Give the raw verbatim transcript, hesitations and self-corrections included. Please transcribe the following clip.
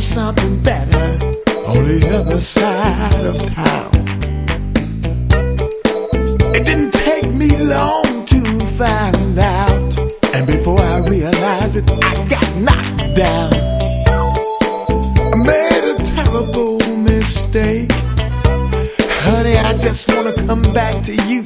something better on the other side of town. It didn't take me long to find out, and before I realized it, I got knocked down. I made a terrible mistake. Honey, I just wanna come back to you